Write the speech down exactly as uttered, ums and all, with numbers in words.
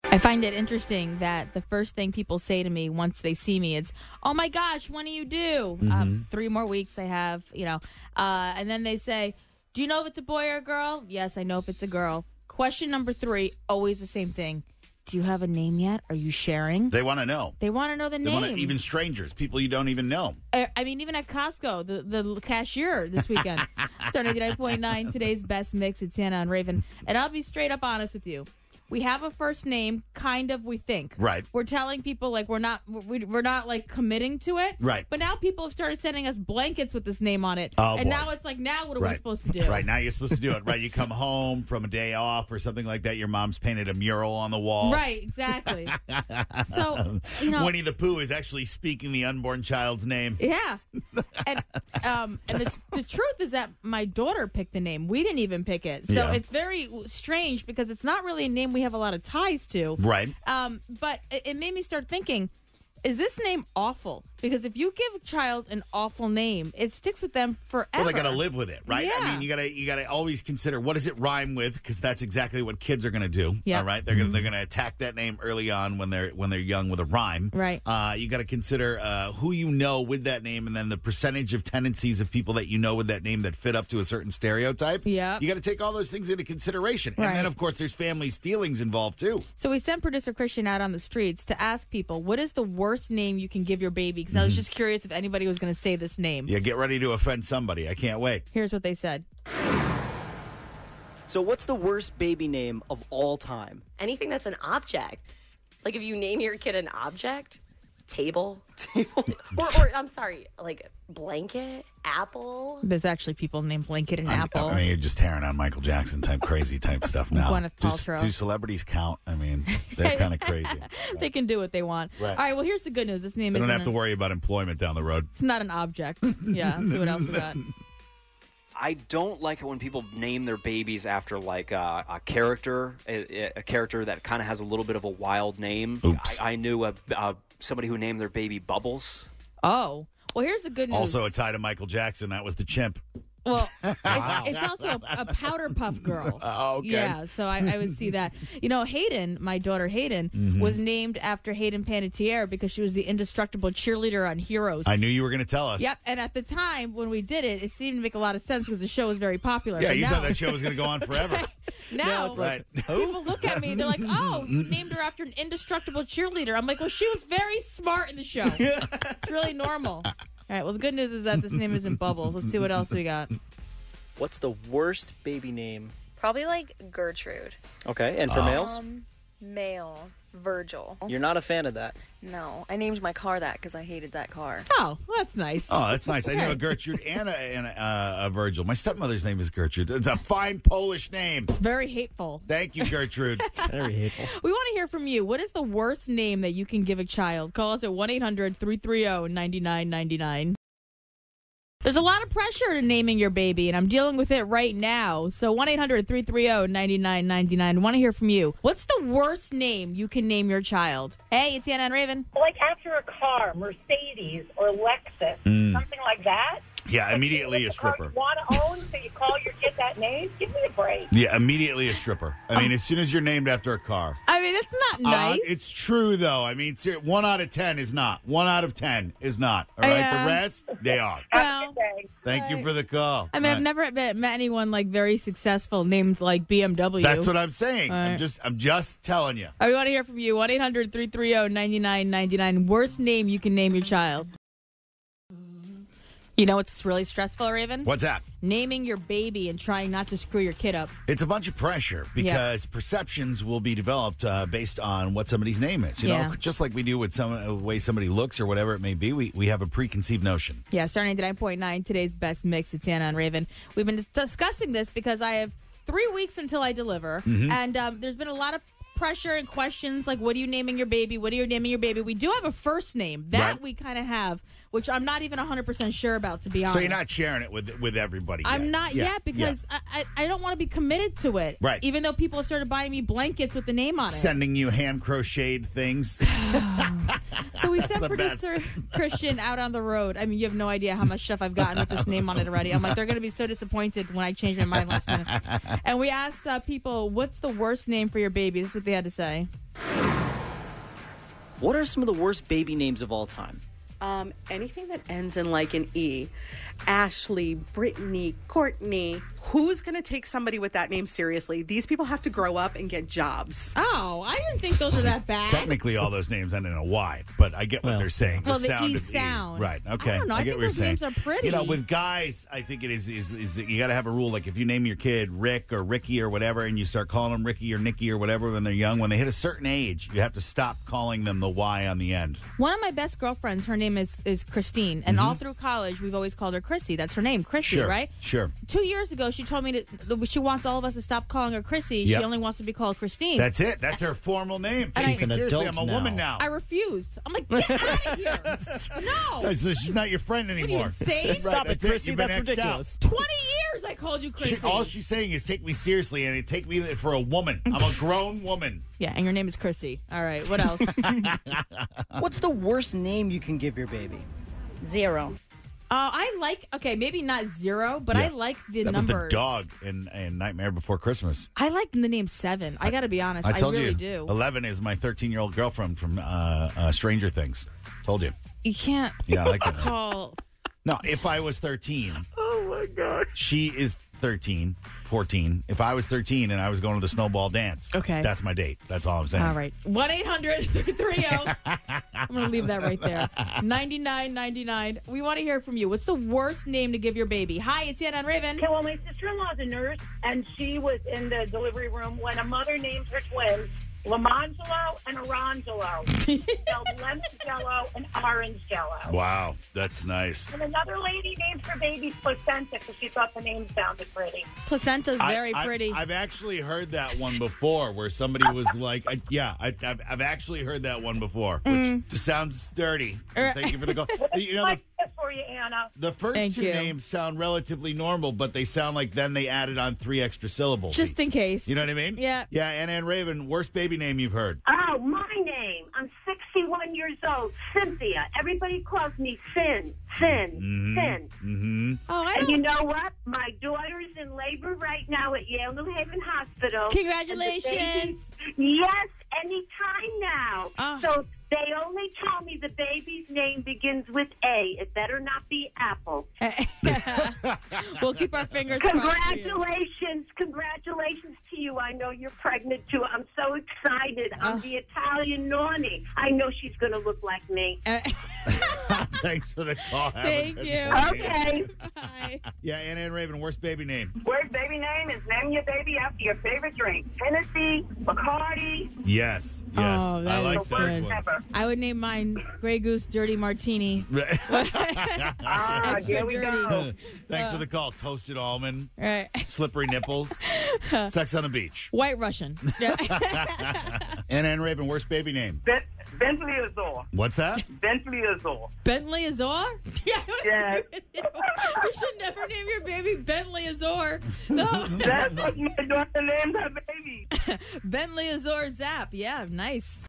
I find it interesting that the first thing people say to me once they see me is, "Oh my gosh, when do you do?" Mm-hmm. Um, three more weeks I have, you know. Uh, and then they say, "Do you know if it's a boy or a girl?" Yes, I know if it's a girl. Question number three, always the same thing. Do you have a name yet? Are you sharing? They want to know. They want to know the They name. want to, even strangers, people you don't even know. I I mean, even at Costco, the, the cashier this weekend. Star ninety-nine point nine, today's best mix. It's Anna and Raven. And I'll be straight up honest with you. We have a first name, kind of, we think. Right. We're telling people, like, we're not, we- we're not, like, committing to it. Right. But now people have started sending us blankets with this name on it. Oh, and boy. now it's like, now what are Right. we supposed to do? Right, now you're supposed to do it. Right, you come home from a day off or something like that. Your mom's painted a mural on the wall. Right, exactly. So, you know. Winnie the Pooh is actually speaking the unborn child's name. Yeah. And um, and the, the truth is that my daughter picked the name. We didn't even pick it. So Yeah. it's very strange because it's not really a name we have a lot of ties to. Right. Um, but it, it made me start thinking, is this name awful? Because if you give a child an awful name, it sticks with them forever. Well, they got to live with it, right? I Yeah. mean, you got to you got to always consider what does it rhyme with, because that's exactly what kids are going to do. Yep. All right, they're gonna they're gonna attack that name early on when they're when they're young with a rhyme. Right. Uh, you got to consider uh, who you know with that name, and then the percentage of tendencies of people that you know with that name that fit up to a certain stereotype. Yep. You got to take all those things into consideration, and Right. then of course there's families' feelings involved too. So we sent producer Christian out on the streets to ask people, what is the worst name you can give your baby? Because I was just curious if anybody was going to say this name. Yeah, get ready to offend somebody. I can't wait. Here's what they said. So what's the worst baby name of all time? Anything that's an object. Like if you name your kid an object, table. Table. Or, or I'm sorry, like blanket, apple. There's actually people named Blanket and I'm- Apple. I mean, you're just tearing on Michael Jackson type crazy type stuff now. Gwyneth Do- Paltrow. Do celebrities count? I mean, they're kind of crazy. They can do what they want. Right. All right, well, here's the good news. This name They isn't don't have a- to worry about employment down the road. It's not an object. Yeah, let's see what else we got. I don't like it when people name their babies after like uh, a character, a, a character that kind of has a little bit of a wild name. Oops. I, I knew a, uh, somebody who named their baby Bubbles. Oh, well, here's the good news. Also, a tie to Michael Jackson. That was the chimp. Well, it- it's also a, a powder puff girl. Oh, okay. Yeah, so I, I would see that. You know, Hayden, my daughter Hayden, Mm-hmm. was named after Hayden Panettiere because she was the indestructible cheerleader on Heroes. I knew you were going to tell us. Yep, and at the time when we did it, it seemed to make a lot of sense because the show was very popular. Yeah, But you now, thought that show was going to go on forever. now, it's right. people look at me, they're like, "Oh, you named her after an indestructible cheerleader." I'm like, "Well, she was very smart in the show. It's really normal." All right. Well, the good news is that this name isn't Bubbles. Let's see what else we got. What's the worst baby name? Probably like Gertrude. Okay, and for males? Um, male. Virgil. You're not a fan of that. No, I named my car that because I hated that car. Oh, well, that's nice. Oh, that's nice. I knew a Gertrude and a, and a, uh, a Virgil. My stepmother's name is Gertrude. It's a fine Polish name. Very hateful. Thank you, Gertrude. Very hateful. We want to hear from you. What is the worst name that you can give a child? Call us at one eight hundred three three zero nine nine nine nine. There's a lot of pressure to naming your baby, and I'm dealing with it right now. So one eight hundred three three zero nine nine nine nine. I want to hear from you. What's the worst name you can name your child? Hey, it's Anna and Raven. Like after a car, Mercedes or Lexus, something like that. Yeah, immediately a Like the car stripper. you want to own, so you call your kid that name? Give me a break. Yeah, immediately a stripper. I mean, as soon as you're named after a car. I mean, that's not Uh, nice. it's true, though. I mean, ser- one out of ten is not. One out of ten is not. All right, Yeah. the rest, they are. Have Well, a good day. Thank you for the call. I mean, All I've never met, met anyone like very successful named like B M W. That's what I'm saying. All I'm right. just, I'm just telling you. I want to hear from you. one eight hundred three three zero nine nine nine nine. Worst name you can name your child. You know what's really stressful, Raven? What's that? Naming your baby and trying not to screw your kid up. It's a bunch of pressure because perceptions will be developed uh, based on what somebody's name is. You Yeah. know, just like we do with some the way somebody looks or whatever it may be. We we have a preconceived notion. Yeah, Star ninety-nine point nine, today's best mix. It's Anna and Raven. We've been dis- discussing this because I have three weeks until I deliver. Mm-hmm. And um, there's been a lot of pressure and questions like, what are you naming your baby? What are you naming your baby? We do have a first name. That Right. we kind of have, which I'm not even one hundred percent sure about, to be honest. So you're not sharing it with with everybody. I'm yet. not Yeah, yet because I, I, I don't want to be committed to it. Right. Even though people have started buying me blankets with the name on yeah. it. Sending you hand crocheted things. So we sent the producer Christian out on the road. I mean, you have no idea how much stuff I've gotten with this name on it already. I'm like, they're going to be so disappointed when I change my mind last minute. And we asked uh, people, what's the worst name for your baby? This is what they had to say. What are some of the worst baby names of all time? Um, anything that ends in like an E. Ashley, Brittany, Courtney. Who's going to take somebody with that name seriously? These people have to grow up and get jobs. Oh, I didn't think those were that bad. Technically, all those names end in a Y, but I get what Well, they're saying. Well, the sound E of sound. E. Right. Okay. I don't know. I get think what you're those saying. names are pretty. You know, with guys, I think it is is, is you got to have a rule. Like if you name your kid Rick or Ricky or whatever, and you start calling them Ricky or Nicky or whatever when they're young, when they hit a certain age, you have to stop calling them the Y on the end. One of my best girlfriends, her name is, is Christine. And all through college, we've always called her Chrissy. That's her name, Chrissy, Sure. right? Sure. Two years ago, she told me that she wants all of us to stop calling her Chrissy. Yep. She only wants to be called Christine. That's it. That's her formal name. Take And me I- She's an seriously. adult I'm a woman now. now. I refused. I'm like, get out of here. No. So she's not your friend What are you, anymore. insane? Stop it, that's it. Chrissy. You've been That's X'd out. ridiculous. twenty years I called you Chrissy. She, all she's saying is take me seriously, and it take me for a woman. I'm a grown woman. Yeah, and your name is Chrissy. All right, what else? What's the worst name you can give your baby? Zero. Uh, I like, okay, maybe not zero, but I Yeah. like the That numbers. was the dog in, in Nightmare Before Christmas. I like the name Seven. I got to be honest. I I, told really you. do. eleven is my thirteen-year-old girlfriend from uh, uh, Stranger Things. Told you. You can't Yeah, I like that. call. No, if I was thirteen. Oh, my God. She is thirteen, fourteen. If I was thirteen and I was going to the snowball dance, Okay. that's my date. That's all I'm saying. All right. one eight hundred three three zero. I'm going to leave that right there. ninety-nine ninety-nine. We want to hear from you. What's the worst name to give your baby? Hi, it's Ann on Raven. Okay, well, my sister-in-law's a nurse, and she was in the delivery room when a mother named her twins Lamangelo and Orangelo. Spelled lemon jello and orange jello. Wow, that's nice. And another lady named her baby Placenta because she thought the name sounded pretty. Placenta's very I, pretty. I, I've actually heard that one before where somebody was like, I, yeah, I, I've, I've actually heard that one before, which Mm. just sounds dirty. Er- Thank you for the call. You know, the, Like this for you, Anna. the first Thank two you. names sound relatively normal, but they sound like then they added on three extra syllables. Just in case. You know what I mean? Yeah. Yeah, Anna Ann Raven, worst baby name you've heard. Oh, my name. I'm sixty-one years old. Cynthia. Everybody calls me Sin. Sin. Sin. Mm-hmm. Oh, I And don't. you know what? My daughter's in labor right now at Yale New Haven Hospital. Congratulations. And the baby- Yes, anytime now. Ah. So they only tell me the baby's name begins with A. It better not be Apple. We'll keep our fingers crossed. for you. Congratulations. Congratulations to you. I know you're pregnant too. I'm so excited. I'm Ah. the Italian Nani. I know she's going to look like me. Uh, Thanks for the call. Have a Thank good you. morning. Okay. Bye. Yeah, Anna Ann Raven, worst baby name. Word baby name is name your baby after your favorite drink. Tennessee, Bacardi. Yes, yes. Oh, that I like is those good. ones. Ever. I would name mine Grey Goose Dirty Martini. Ah, Extra here we dirty. go. Thanks for the call. Toasted almond, All right. slippery nipples, sex on the beach. White Russian. Anna Ann Raven, worst baby name. Ben- Bentley Azor. What's that? Bentley Azor. Bentley Azor? Yeah. Yes. You should never name your baby Bentley Azor. No. That's what my daughter named her baby. Bentley Azor Zap. Yeah, nice.